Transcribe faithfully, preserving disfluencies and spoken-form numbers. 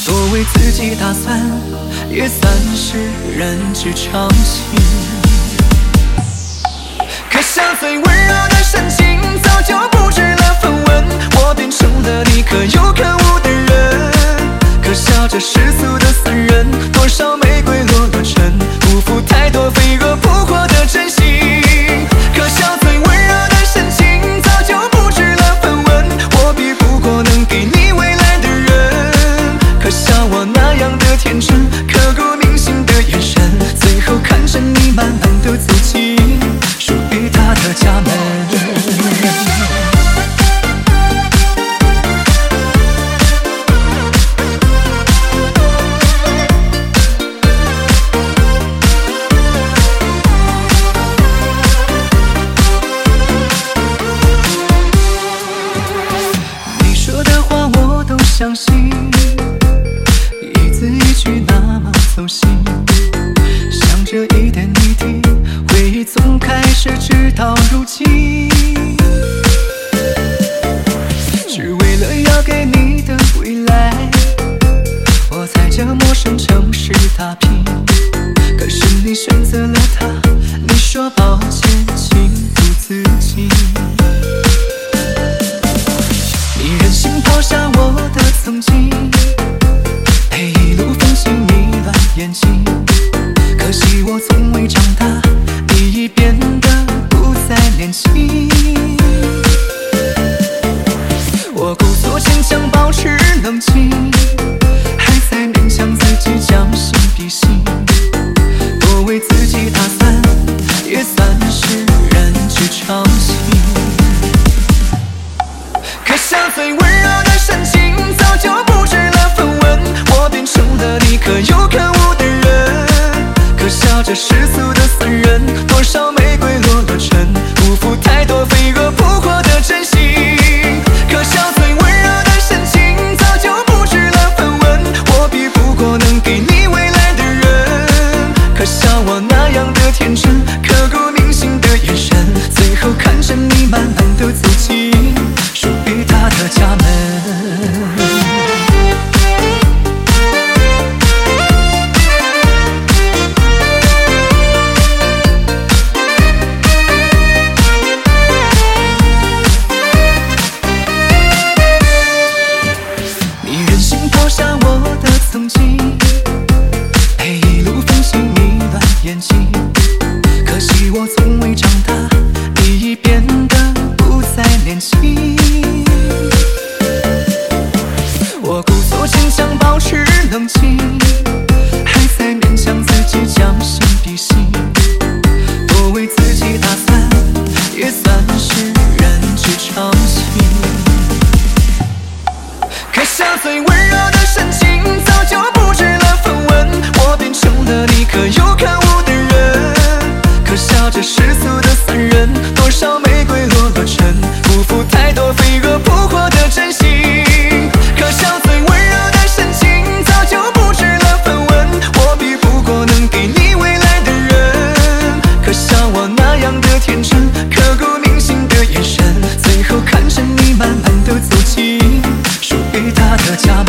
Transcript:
多为自己打算，也算是人之常情。可笑最温柔的深情，早就布置了风纹，我变成了你可有可无的人。可笑这世俗的残忍，多少玫瑰落了尘，辜负太多飞蛾扑火的真心。可笑最温柔的深情，早就布置了风纹，我比不过能给你未来的人。可笑我那样的天真，刻骨铭心的眼神，最后看着你慢慢地走进属于他的家门。你说的话我都相信，一字一句那么走心，想着一点一滴，回忆从开始直到如今，只为了要给你的未来，我在这陌生城市打拼。可是你选择了他，你说抱歉情不自禁，你任性抛下我的曾经，陪一路风行迷乱眼睛。可惜我从未长大，你已变得不再年轻。我故作坚强，保持冷静，还在勉强自己将心比心。多为自己打算，也算是人之常情。可笑最温柔的深情，早就布置了风纹，我变成了你可有可无的人。可笑这世俗的残忍，多少玫瑰落了尘，辜负太多飞蛾扑火的真心。可笑最温柔的深情，早就布置了风纹，我比不过能给你未来的人。可笑我那样的天真，刻骨铭心的眼神，最后看着你慢慢地走进属于他的家门。抛下我的曾经，陪一路风行迷乱眼睛。可惜我从未长大，你已变得不再年轻。我故作坚强，保持冷静，还在勉强自己将心比心。多为自己打算，也算是人之常情。可笑最温柔的深情，早就布置了风纹，我变成了你可有可无的人。可笑这世俗的残忍，多少玫瑰落了尘，辜负太多飞蛾扑火的真心。可笑最温柔的深情，早就布置了风纹，我比不过能给你未来的人。可笑我那样的天真，刻骨铭心的眼神，最后看着你慢慢地走进属于他的家门。